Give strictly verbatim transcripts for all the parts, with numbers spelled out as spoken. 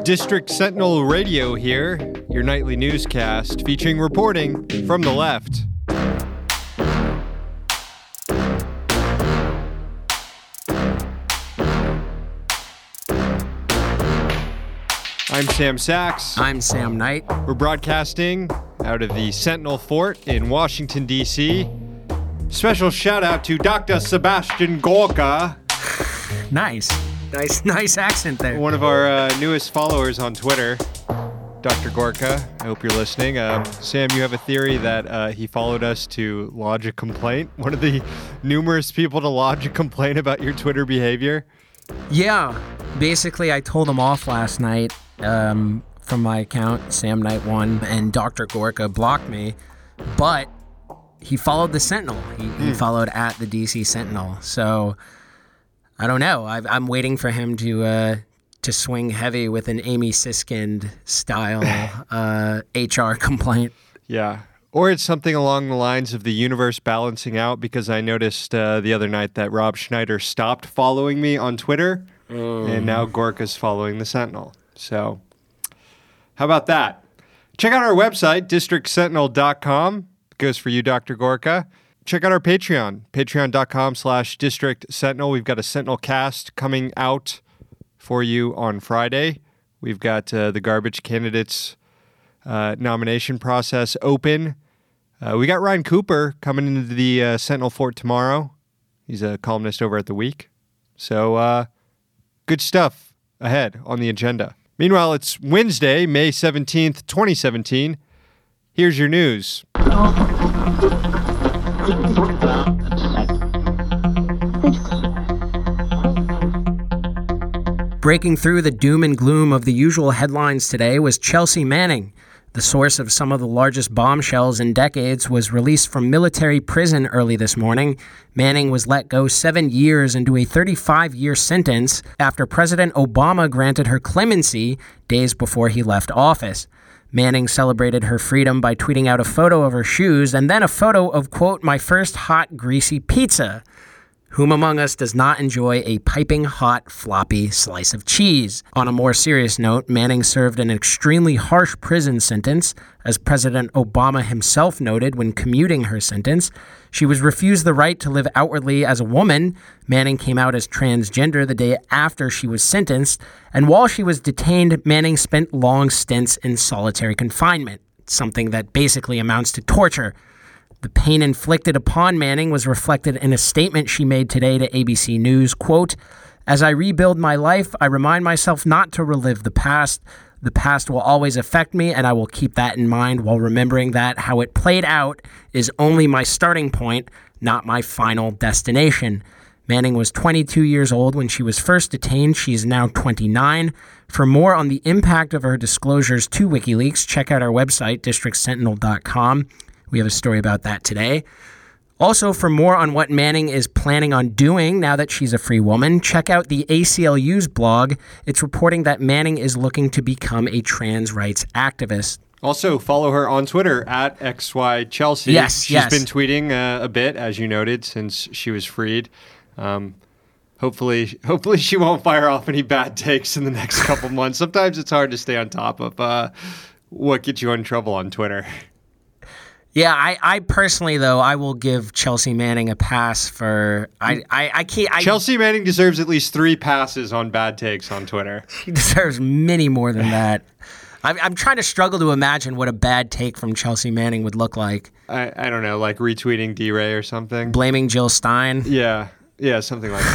District Sentinel Radio here, your nightly newscast featuring reporting from the left. I'm Sam Sachs. I'm Sam Knight. We're broadcasting out of the Sentinel Fort in Washington, D C Special shout out to Doctor Sebastian Gorka. Nice. Nice, nice accent there. One of our uh, newest followers on Twitter, Doctor Gorka. I hope you're listening. Um, Sam, you have a theory that uh, he followed us to lodge a complaint? One of the numerous people to lodge a complaint about your Twitter behavior? Yeah. Basically, I told him off last night um, from my account, Sam Knight one, and Doctor Gorka blocked me, but he followed the Sentinel. He, mm. he followed at the D C Sentinel. So I don't know. I've, I'm waiting for him to uh, to swing heavy with an Amy Siskind style uh, H R complaint. Yeah. Or it's something along the lines of the universe balancing out, because I noticed uh, the other night that Rob Schneider stopped following me on Twitter, mm. and now Gorka's following the Sentinel. So how about that? Check out our website, district sentinel dot com. It goes for you, Doctor Gorka. Check out our Patreon, patreon.com slash district sentinel. We've got a Sentinel cast coming out for you on Friday. We've got uh, the garbage candidates uh, nomination process open. Uh, we got Ryan Cooper coming into the uh, Sentinel Fort tomorrow. He's a columnist over at The Week. So uh, good stuff ahead on the agenda. Meanwhile, it's Wednesday, May seventeenth, twenty seventeen. Here's your news. Breaking through the doom and gloom of the usual headlines today was Chelsea Manning. The source of some of the largest bombshells in decades was released from military prison early this morning. Manning was let go seven years into a thirty-five-year sentence after President Obama granted her clemency days before he left office. Manning celebrated her freedom by tweeting out a photo of her shoes and then a photo of, quote, my first hot, greasy pizza. Whom among us does not enjoy a piping hot, floppy slice of cheese? On a more serious note, Manning served an extremely harsh prison sentence. As President Obama himself noted when commuting her sentence, she was refused the right to live outwardly as a woman. Manning came out as transgender the day after she was sentenced, and while she was detained, Manning spent long stints in solitary confinement, something that basically amounts to torture. The pain inflicted upon Manning was reflected in a statement she made today to A B C News, quote, as I rebuild my life, I remind myself not to relive the past. The past will always affect me, and I will keep that in mind while remembering that how it played out is only my starting point, not my final destination. Manning was twenty-two years old when she was first detained. She is now twenty-nine. For more on the impact of her disclosures to WikiLeaks, check out our website, district sentinel dot com. We have a story about that today. Also, for more on what Manning is planning on doing now that she's a free woman, check out the A C L U's blog. It's reporting that Manning is looking to become a trans rights activist. Also, follow her on Twitter at X Y Chelsea. Yes, She's yes. been tweeting uh, a bit, as you noted, since she was freed. Um, hopefully, hopefully she won't fire off any bad takes in the next couple months. Sometimes it's hard to stay on top of uh, what gets you in trouble on Twitter. Yeah, I, I personally, though, I will give Chelsea Manning a pass for... I, I, I can't... I, Chelsea Manning deserves at least three passes on bad takes on Twitter. She deserves many more than that. I'm, I'm trying to struggle to imagine what a bad take from Chelsea Manning would look like. I, I don't know, like retweeting D-Ray or something. Blaming Jill Stein? Yeah, yeah, something like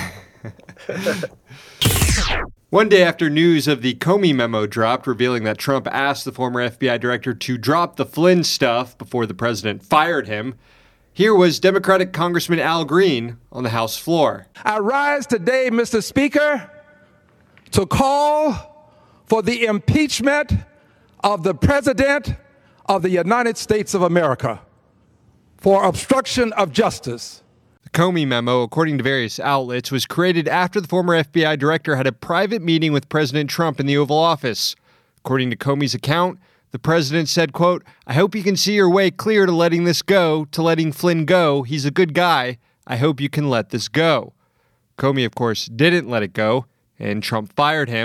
that. One day after news of the Comey memo dropped revealing that Trump asked the former F B I director to drop the Flynn stuff before the president fired him, here was Democratic Congressman Al Green on the House floor. I rise today, Mister Speaker, to call for the impeachment of the President of the United States of America for obstruction of justice. The Comey memo, according to various outlets, was created after the former F B I director had a private meeting with President Trump in the Oval Office. According to Comey's account, the president said, quote, I hope you can see your way clear to letting this go, to letting Flynn go. He's a good guy. I hope you can let this go. Comey, of course, didn't let it go, and Trump fired him.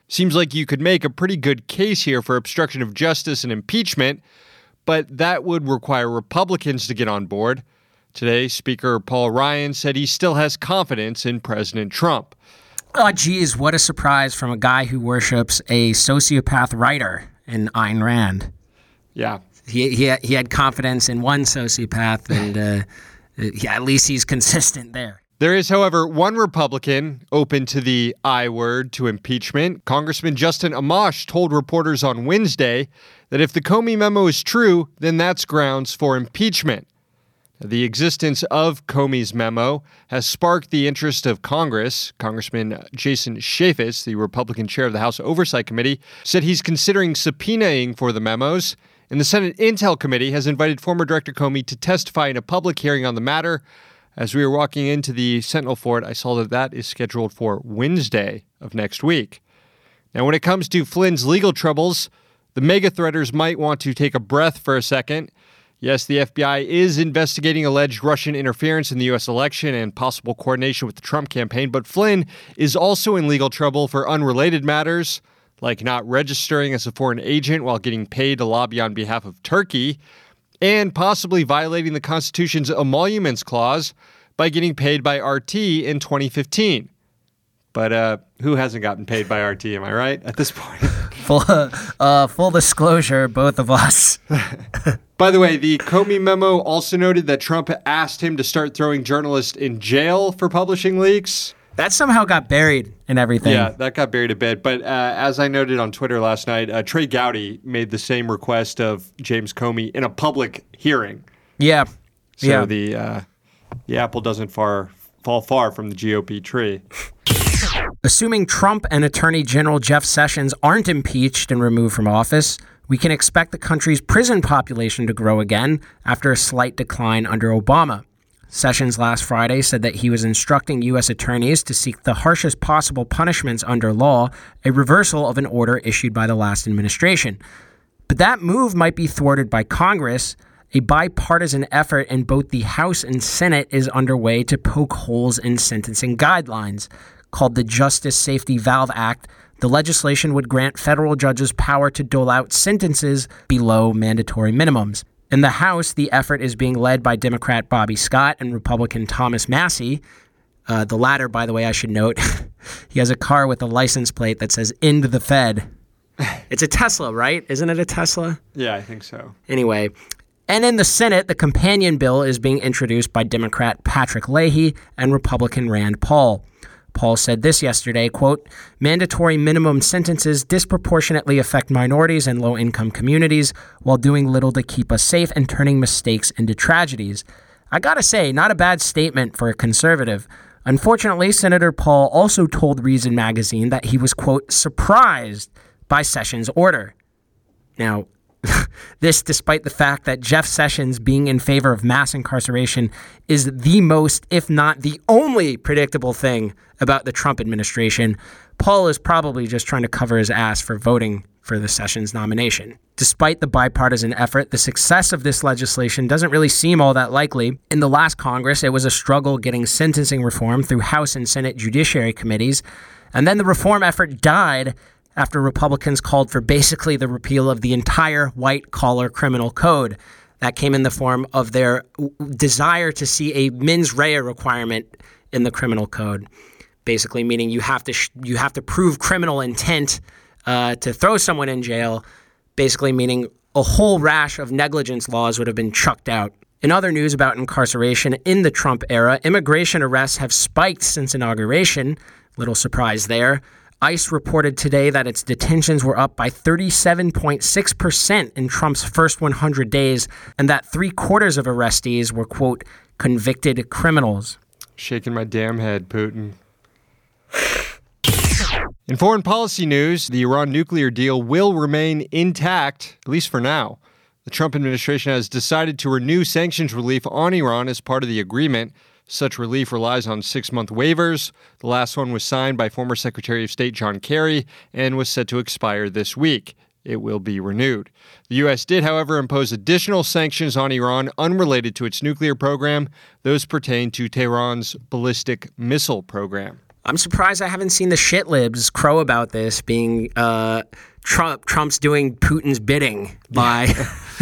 Seems like you could make a pretty good case here for obstruction of justice and impeachment, but that would require Republicans to get on board. Today, Speaker Paul Ryan said he still has confidence in President Trump. Oh, geez, what a surprise from a guy who worships a sociopath writer in Ayn Rand. Yeah. He he, he had confidence in one sociopath, and uh, yeah, at least he's consistent there. There is, however, one Republican open to the I word to impeachment. Congressman Justin Amash told reporters on Wednesday that if the Comey memo is true, then that's grounds for impeachment. The existence of Comey's memo has sparked the interest of Congress. Congressman Jason Chaffetz, the Republican chair of the House Oversight Committee, said he's considering subpoenaing for the memos. And the Senate Intel Committee has invited former Director Comey to testify in a public hearing on the matter. As we were walking into the Sentinel Fort, I saw that that is scheduled for Wednesday of next week. Now, when it comes to Flynn's legal troubles, the mega-threaters might want to take a breath for a second. Yes, the F B I is investigating alleged Russian interference in the U S election and possible coordination with the Trump campaign, but Flynn is also in legal trouble for unrelated matters, like not registering as a foreign agent while getting paid to lobby on behalf of Turkey, and possibly violating the Constitution's emoluments clause by getting paid by R T in twenty fifteen. But uh, who hasn't gotten paid by R T, am I right, at this point? Full, uh, full disclosure, both of us. By the way, the Comey memo also noted that Trump asked him to start throwing journalists in jail for publishing leaks. That somehow got buried in everything. Yeah, that got buried a bit. But uh, as I noted on Twitter last night, uh, Trey Gowdy made the same request of James Comey in a public hearing. Yeah. So yeah. the uh, the apple doesn't far fall far from the G O P tree. Assuming Trump and Attorney General Jeff Sessions aren't impeached and removed from office, we can expect the country's prison population to grow again after a slight decline under Obama. Sessions last Friday said that he was instructing U S attorneys to seek the harshest possible punishments under law, a reversal of an order issued by the last administration. But that move might be thwarted by Congress. A bipartisan effort in both the House and Senate is underway to poke holes in sentencing guidelines. Called the Justice Safety Valve Act, the legislation would grant federal judges power to dole out sentences below mandatory minimums. In the House, the effort is being led by Democrat Bobby Scott and Republican Thomas Massie. Uh, the latter, by the way, I should note, he has a car with a license plate that says "End the Fed." It's a Tesla, right? Isn't it a Tesla? Yeah, I think so. Anyway, and in the Senate, the companion bill is being introduced by Democrat Patrick Leahy and Republican Rand Paul. Paul said this yesterday, quote, mandatory minimum sentences disproportionately affect minorities and low-income communities while doing little to keep us safe and turning mistakes into tragedies. I gotta say, not a bad statement for a conservative. Unfortunately, Senator Paul also told Reason magazine that he was, quote, surprised by Sessions' order. Now, this despite the fact that Jeff Sessions being in favor of mass incarceration is the most, if not the only, predictable thing about the Trump administration. Paul is probably just trying to cover his ass for voting for the Sessions nomination. Despite the bipartisan effort, the success of this legislation doesn't really seem all that likely. In the last Congress, it was a struggle getting sentencing reform through House and Senate Judiciary Committees, and then the reform effort died after Republicans called for basically the repeal of the entire white-collar criminal code. That came in the form of their desire to see a mens rea requirement in the criminal code, basically meaning you have to sh- you have to prove criminal intent uh, to throw someone in jail, basically meaning a whole rash of negligence laws would have been chucked out. In other news about incarceration in the Trump era, immigration arrests have spiked since inauguration. Little surprise there. ICE reported today that its detentions were up by thirty-seven point six percent in Trump's first one hundred days, and that three quarters of arrestees were, quote, convicted criminals. Shaking my damn head, Putin. In foreign policy news, the Iran nuclear deal will remain intact, at least for now. The Trump administration has decided to renew sanctions relief on Iran as part of the agreement. Such relief relies on six-month waivers. The last one was signed by former Secretary of State John Kerry and was set to expire this week. It will be renewed. The U S did, however, impose additional sanctions on Iran unrelated to its nuclear program. Those pertain to Tehran's ballistic missile program. I'm surprised I haven't seen the shit libs crow about this being uh, Trump. Trump's doing Putin's bidding by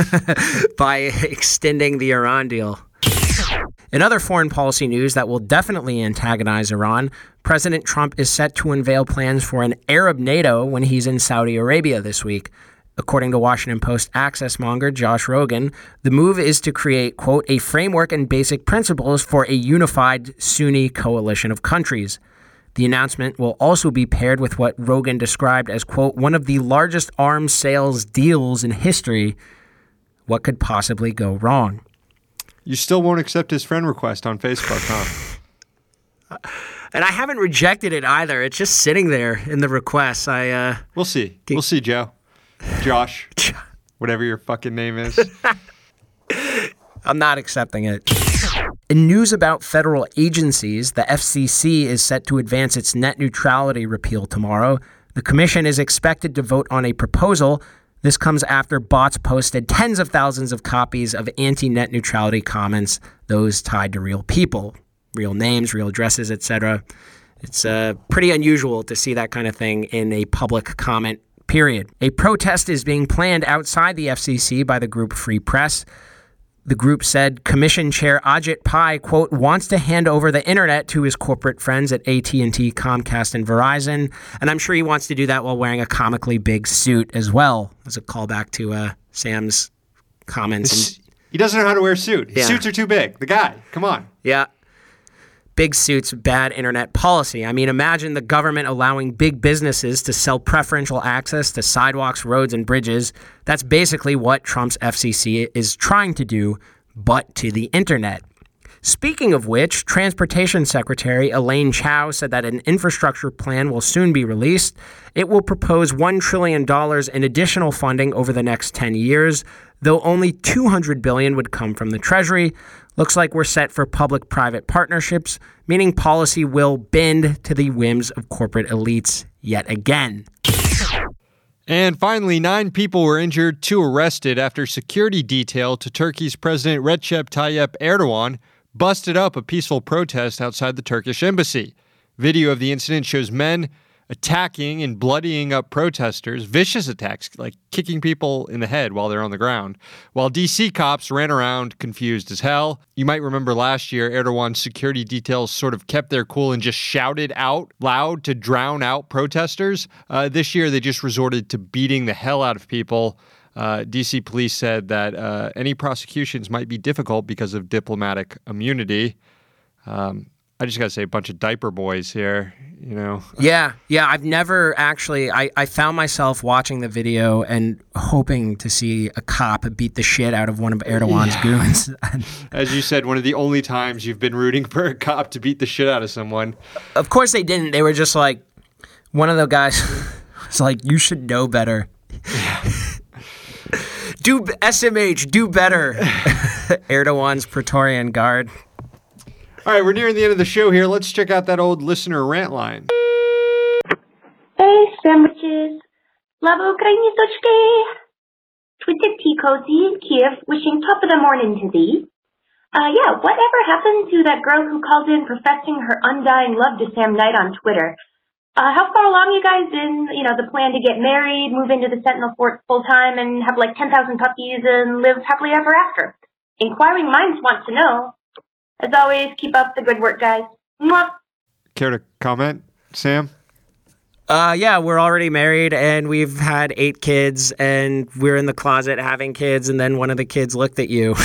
by extending the Iran deal. In other foreign policy news that will definitely antagonize Iran, President Trump is set to unveil plans for an Arab NATO when he's in Saudi Arabia this week. According to Washington Post access monger Josh Rogan, the move is to create, quote, a framework and basic principles for a unified Sunni coalition of countries. The announcement will also be paired with what Rogan described as, quote, one of the largest arms sales deals in history. What could possibly go wrong? You still won't accept his friend request on Facebook, huh? And I haven't rejected it either. It's just sitting there in the requests. I uh, We'll see. We'll see, Joe. Josh. Whatever your fucking name is. I'm not accepting it. In news about federal agencies, the F C C is set to advance its net neutrality repeal tomorrow. The commission is expected to vote on a proposal. This comes after bots posted tens of thousands of copies of anti-net neutrality comments, those tied to real people, real names, real addresses, et cetera. It's uh, pretty unusual to see that kind of thing in a public comment period. A protest is being planned outside the F C C by the group Free Press. The group said Commission Chair Ajit Pai, quote, wants to hand over the internet to his corporate friends at A T and T, Comcast, and Verizon. And I'm sure he wants to do that while wearing a comically big suit as well, as a callback to uh, Sam's comments. And, he doesn't know how to wear a suit. His yeah. suits are too big. The guy, come on. Yeah. Big suits, bad internet policy. I mean, imagine the government allowing big businesses to sell preferential access to sidewalks, roads, and bridges. That's basically what Trump's F C C is trying to do, but to the internet. Speaking of which, Transportation Secretary Elaine Chao said that an infrastructure plan will soon be released. It will propose one trillion dollars in additional funding over the next ten years, though only two hundred billion dollars would come from the Treasury. Looks like we're set for public-private partnerships, meaning policy will bend to the whims of corporate elites yet again. And finally, nine people were injured, two arrested after security detail to Turkey's President Recep Tayyip Erdogan busted up a peaceful protest outside the Turkish embassy. Video of the incident shows men attacking and bloodying up protesters, vicious attacks, like kicking people in the head while they're on the ground, while D C cops ran around confused as hell. You might remember last year, Erdogan's security details sort of kept their cool and just shouted out loud to drown out protesters. Uh, this year, they just resorted to beating the hell out of people. Uh, D C police said that uh, any prosecutions might be difficult because of diplomatic immunity. Um, I just got to say, a bunch of diaper boys here, you know. Yeah, yeah. I've never actually, I, I found myself watching the video and hoping to see a cop beat the shit out of one of Erdogan's yeah. goons. As you said, one of the only times you've been rooting for a cop to beat the shit out of someone. Of course they didn't. They were just like, one of the guys was like, you should know better. Yeah. Do S M H, do better. Erdogan's Praetorian Guard. All right, we're nearing the end of the show here. Let's check out that old listener rant line. Hey, sandwiches. Slava Ukrainistochki. Twisted tea cozy in Kiev, wishing top of the morning to thee. Uh, yeah, whatever happened to that girl who called in professing her undying love to Sam Knight on Twitter? Uh, how far along you guys in, you know, the plan to get married, move into the Sentinel Fort full time, and have like ten thousand puppies and live happily ever after? Inquiring minds want to know. As always, keep up the good work, guys. Mwah. Care to comment, Sam? Uh, yeah, we're already married, and we've had eight kids, and we're in the closet having kids, and then one of the kids looked at you.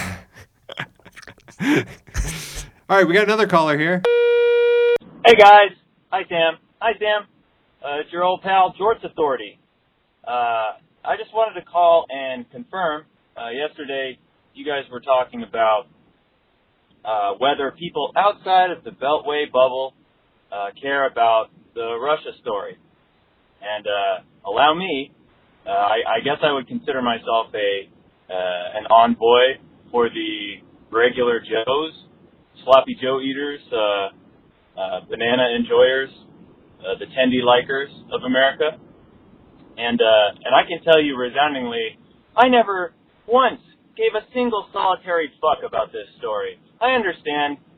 All right, we got another caller here. Hey, guys. Hi, Sam. Hi, Sam. Uh, it's your old pal, Jorts Authority. Uh, I just wanted to call and confirm. Uh, yesterday, you guys were talking about Uh, whether people outside of the Beltway bubble uh, care about the Russia story. And uh, allow me, uh, I, I guess I would consider myself a uh, an envoy for the regular Joes, sloppy Joe eaters, uh, uh, banana enjoyers, uh, the tendy likers of America. And uh, and I can tell you resoundingly, I never once gave a single solitary fuck about this story. I understand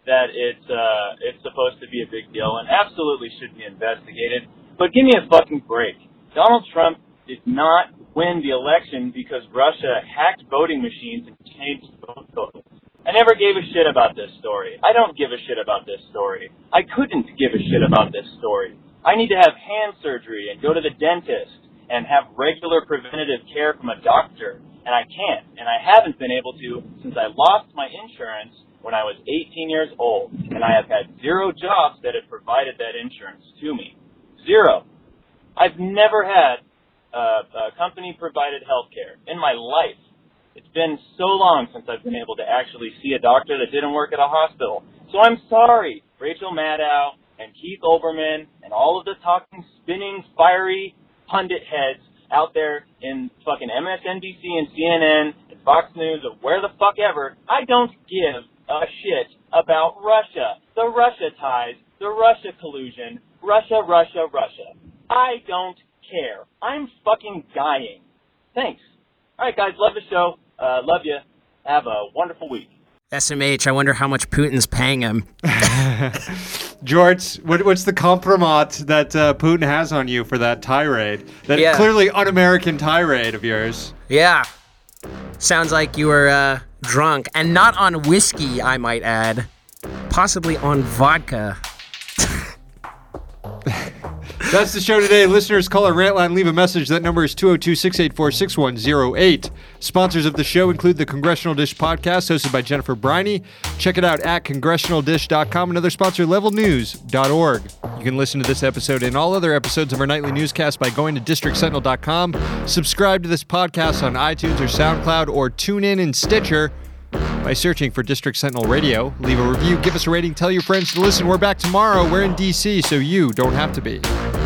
that it's uh, it's supposed to be a big deal and absolutely should be investigated. But give me a fucking break. Donald Trump did not win the election because Russia hacked voting machines and changed vote totals. I never gave a shit about this story. I don't give a shit about this story. I couldn't give a shit about this story. I need to have hand surgery and go to the dentist and have regular preventative care from a doctor, and I can't, and I haven't been able to since I lost my insurance when I was eighteen years old, and I have had zero jobs that have provided that insurance to me. Zero. I've never had uh, uh, company-provided health care in my life. It's been so long since I've been able to actually see a doctor that didn't work at a hospital. So I'm sorry, Rachel Maddow and Keith Olbermann and all of the talking, spinning, fiery pundit heads out there in fucking M S N B C and C N N and Fox News or where the fuck ever. I don't give a shit about Russia, the Russia ties, the Russia collusion, Russia, Russia, Russia. I don't care. I'm fucking dying. Thanks. All right, guys, love the show. Uh, love you. Have a wonderful week. S M H, I wonder how much Putin's paying him. George, what, what's the compromat that uh, Putin has on you for that tirade? That Yeah. clearly un-American tirade of yours. Yeah. Sounds like you were uh, drunk. And not on whiskey, I might add. Possibly on vodka. That's the show today. Listeners, call our rant line, leave a message. That number is two oh two, six eight four, six one oh eight. Sponsors of the show include the Congressional Dish podcast, hosted by Jennifer Briney. Check it out at congressional dish dot com. Another sponsor, level news dot org. You can listen to this episode and all other episodes of our nightly newscast by going to district sentinel dot com. Subscribe to this podcast on iTunes or SoundCloud, or tune in in Stitcher by searching for District Sentinel Radio. Leave a review, give us a rating, tell your friends to listen. We're back tomorrow. We're in D C, so you don't have to be.